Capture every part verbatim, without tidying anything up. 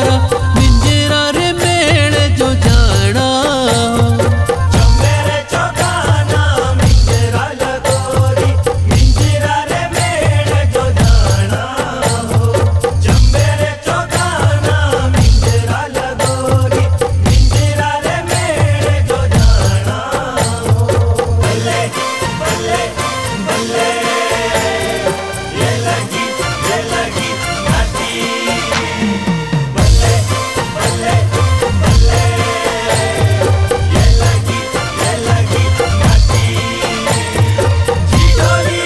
तारा मिंजरा रे मेल जो जाना हो। चंबे रे चौगाना मिंजरा लगोरी मिंजरा रे मेल जो जाना हो। चंबे रे चौगाना मिंजरा लगोरी मिंजरा रे मेल जो जाना हो। बल्ले बल्ले बल्ले ये लगी ये लगी नाटी। बल्ले बल्ले बल्ले ये लगी ये लगी नाटी। झिझोली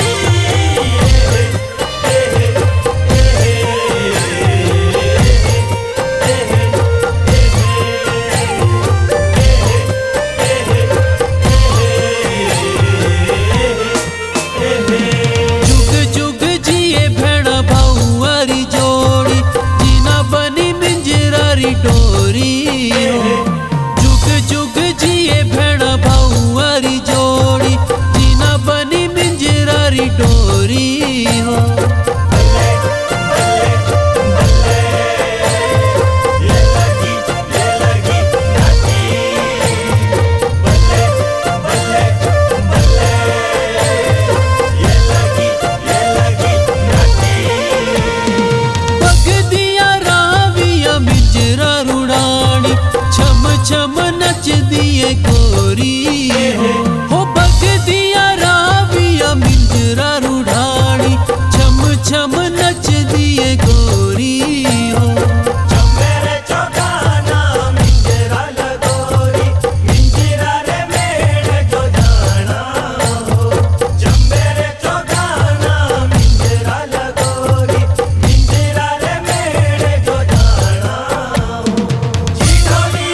जुग जुग जिए भेड़ा भाऊआरी जोड़ी जीना बनी मिंजरारी डोरी हो। जुग जुग जिए भेड़ा भाऊआरी जोड़ी जीना बनी मिंजरारी डोरी हो। बल्ले बल्ले बल्ले ये लगी ये लगी नाटी। बल्ले बल्ले बल्ले ये लगी ये लगी नाटी। पग दिया राविया मिंजरा रुड़ानी छम छम नच दिए गोरी हो। हो पग दिया राविया मिंजरा रुड़ानी छम छम नच दिए गोरी हो। चंबे रे चौगाना मिंजरा लगोरी मिंजरा रे मेल जो जाना हो। चंबे रे चौगाना मिंजरा लगोरी मिंजरा रे मेल जो जाना हो। झिझोली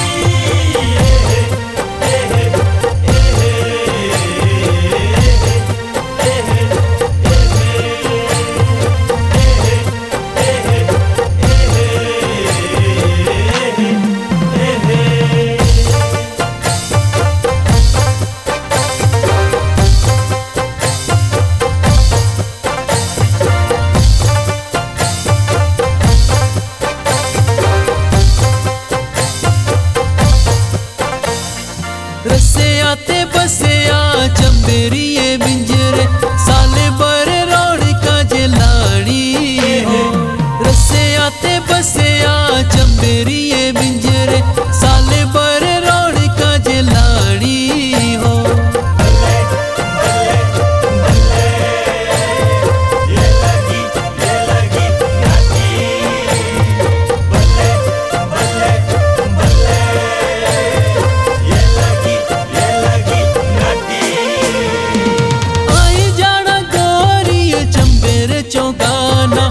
रसे आते बसे आ चंबेरिए मिंजरे साले बरे रौड़का जलाड़ी हो। रसे आते बसे आ चंबेरिए मिंजरे साले बरे रौड़का जलाड़ी हो। बल्ले बल्ले बल्ले ये लगी ये लगी नाटी। बल्ले बल्ले बल्ले ये लगी ये लगी नाटी। आई जाना गोरी चंबेरे चौगाना